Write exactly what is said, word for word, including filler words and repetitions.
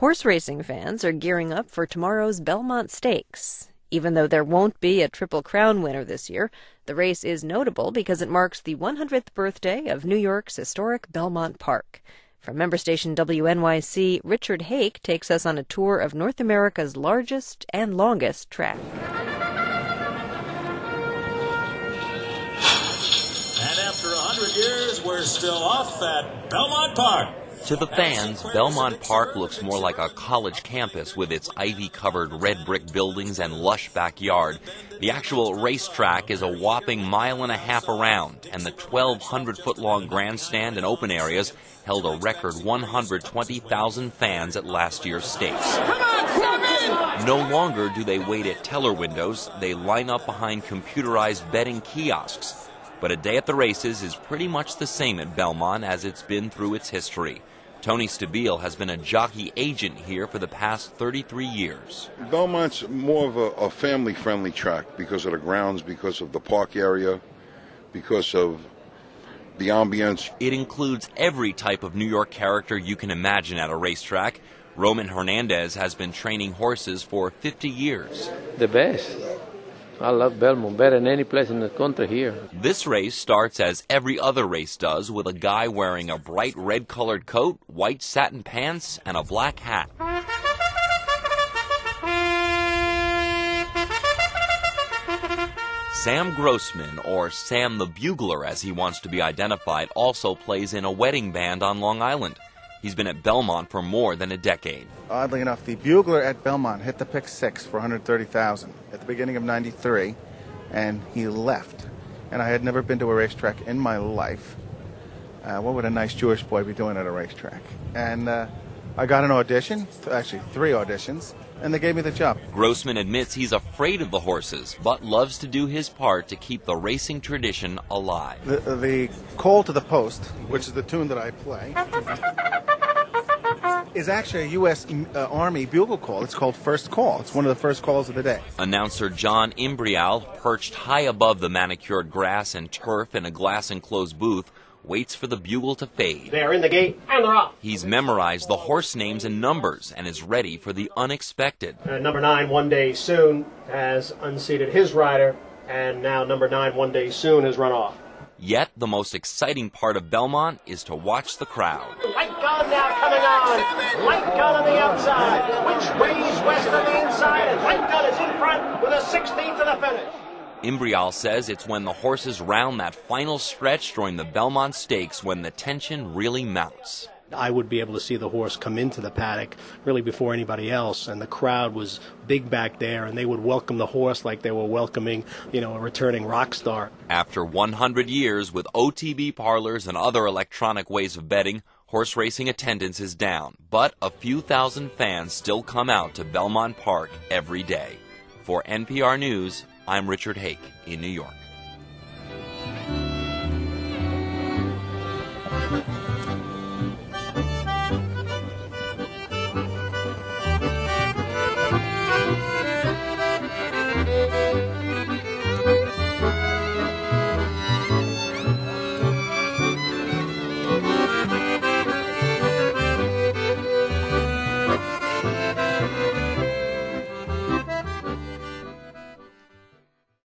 Horse racing fans are gearing up for tomorrow's Belmont Stakes. Even though there won't be a Triple Crown winner this year, the race is notable because it marks the one hundredth birthday of New York's historic Belmont Park. From member station W N Y C, Richard Hake takes us on a tour of North America's largest and longest track. And after one hundred years, we're still off at Belmont Park. To the fans, Belmont Park looks more like a college campus with its ivy-covered red brick buildings and lush backyard. The actual racetrack is a whopping mile and a half around, and the twelve hundred foot long grandstand and open areas held a record one hundred twenty thousand fans at last year's stakes. Come on, seven! No longer do they wait at teller windows, they line up behind computerized betting kiosks. But a day at the races is pretty much the same at Belmont as it's been through its history. Tony Stabile has been a jockey agent here for the past thirty-three years. Belmont's more of a, a family-friendly track because of the grounds, because of the park area, because of the ambience. It includes every type of New York character you can imagine at a racetrack. Roman Hernandez has been training horses for fifty years. The best. I love Belmont better than any place in the country here. This race starts as every other race does, with a guy wearing a bright red-colored coat, white satin pants, and a black hat. Sam Grossman, or Sam the Bugler as he wants to be identified, also plays in a wedding band on Long Island. He's been at Belmont for more than a decade. Oddly enough, the bugler at Belmont hit the pick six for one hundred thirty thousand at the beginning of ninety-three, and he left. And I had never been to a racetrack in my life. Uh, what would a nice Jewish boy be doing at a racetrack? And uh, I got an audition, actually three auditions, and they gave me the job. Grossman admits he's afraid of the horses, but loves to do his part to keep the racing tradition alive. The, the call to the post, which is the tune that I play, is actually a U S Uh, Army bugle call. It's called First Call. It's one of the first calls of the day. Announcer John Imbrial, perched high above the manicured grass and turf in a glass-enclosed booth, waits for the bugle to fade. They're in the gate, and they're off. He's memorized the horse names and numbers and is ready for the unexpected. Uh, number nine, One Day Soon, has unseated his rider, and now number nine, One Day Soon, has run off. Yet, the most exciting part of Belmont is to watch the crowd. Light gun now coming on. Light gun on the outside. Which way's west on the inside, and light gun is in front with a sixteenth to the finish. Imbrial says it's when the horses round that final stretch during the Belmont Stakes when the tension really mounts. I would be able to see the horse come into the paddock really before anybody else, and the crowd was big back there, and they would welcome the horse like they were welcoming, you know, a returning rock star. After one hundred years with O T B parlors and other electronic ways of betting, horse racing attendance is down, but a few thousand fans still come out to Belmont Park every day. For N P R News, I'm Richard Hake in New York.